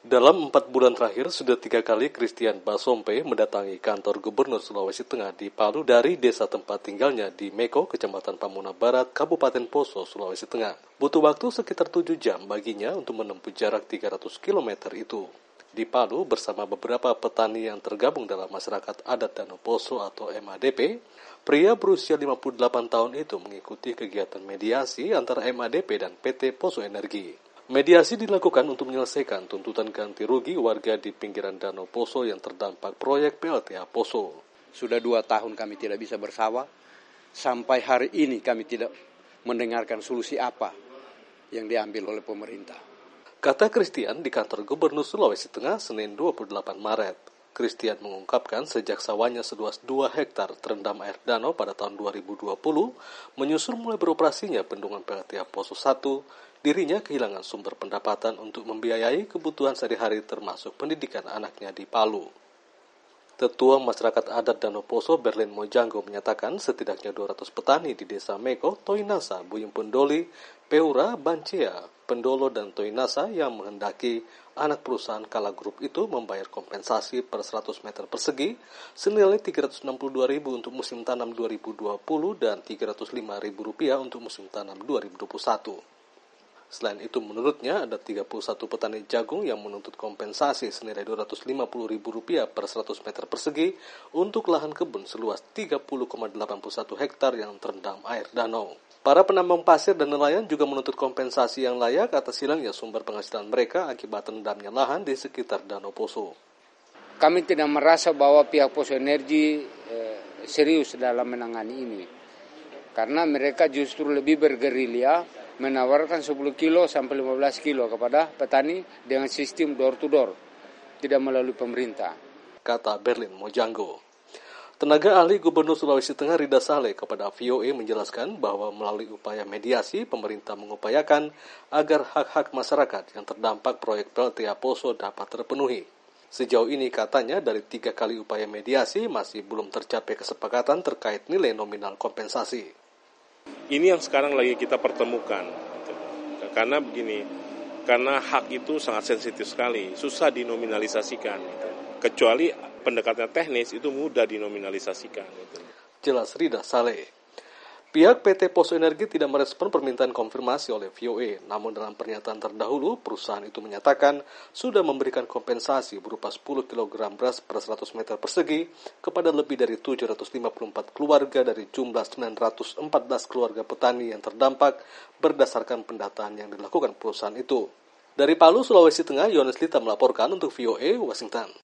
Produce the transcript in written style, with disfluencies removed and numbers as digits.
Dalam 4 bulan terakhir, sudah 3 kali Christian Basompe mendatangi kantor Gubernur Sulawesi Tengah di Palu dari desa tempat tinggalnya di Meko, Kecamatan Pamuna Barat, Kabupaten Poso, Sulawesi Tengah. Butuh waktu sekitar 7 jam baginya untuk menempuh jarak 300 km itu. Di Palu, bersama beberapa petani yang tergabung dalam Masyarakat Adat Danau Poso atau MADP, pria berusia 58 tahun itu mengikuti kegiatan mediasi antara MADP dan PT Poso Energi. Mediasi dilakukan untuk menyelesaikan tuntutan ganti rugi warga di pinggiran Danau Poso yang terdampak proyek PLTA Poso. Sudah 2 tahun kami tidak bisa bersawah, sampai hari ini kami tidak mendengarkan solusi apa yang diambil oleh pemerintah. Kata Christian di kantor Gubernur Sulawesi Tengah Senin 28 Maret. Christian mengungkapkan sejak sawahnya seluas 2 hektar terendam air danau pada tahun 2020, menyusul mulai beroperasinya bendungan PLTA Poso 1, dirinya kehilangan sumber pendapatan untuk membiayai kebutuhan sehari-hari termasuk pendidikan anaknya di Palu. Ketua Masyarakat Adat Danau Poso Berlin Mojanggo menyatakan setidaknya 200 petani di desa Meko, Toinasa, Buyung Pendoli, Peura, Bancea, Pendolo, dan Toinasa yang menghendaki anak perusahaan Kala Group itu membayar kompensasi per 100 meter persegi senilai Rp362.000 untuk musim tanam 2020 dan Rp305.000 untuk musim tanam 2021. Selain itu, menurutnya ada 31 petani jagung yang menuntut kompensasi senilai Rp250.000 per 100 meter persegi untuk lahan kebun seluas 30,81 hektar yang terendam air danau. Para penambang pasir dan nelayan juga menuntut kompensasi yang layak atas hilangnya sumber penghasilan mereka akibat terendamnya lahan di sekitar Danau Poso. Kami tidak merasa bahwa pihak Poso Energi serius dalam menangani ini, karena mereka justru lebih bergerilya menawarkan 10 kilo sampai 15 kilo kepada petani dengan sistem door to door, tidak melalui pemerintah. Kata Berlin Mojanggo. Tenaga ahli Gubernur Sulawesi Tengah Rida Saleh kepada VOA menjelaskan bahwa melalui upaya mediasi, pemerintah mengupayakan agar hak-hak masyarakat yang terdampak proyek PLTA Poso dapat terpenuhi. Sejauh ini katanya dari 3 kali upaya mediasi masih belum tercapai kesepakatan terkait nilai nominal kompensasi. Ini yang sekarang lagi kita pertemukan, karena begini, karena hak itu sangat sensitif sekali, susah dinominalisasikan, kecuali pendekatan teknis itu mudah dinominalisasikan. Jelas Rida Saleh. Pihak PT Poso Energi tidak merespon permintaan konfirmasi oleh VOA, namun dalam pernyataan terdahulu, perusahaan itu menyatakan sudah memberikan kompensasi berupa 10 kg beras per 100 meter persegi kepada lebih dari 754 keluarga dari jumlah 914 keluarga petani yang terdampak berdasarkan pendataan yang dilakukan perusahaan itu. Dari Palu, Sulawesi Tengah, Yohanes Lita melaporkan untuk VOA Washington.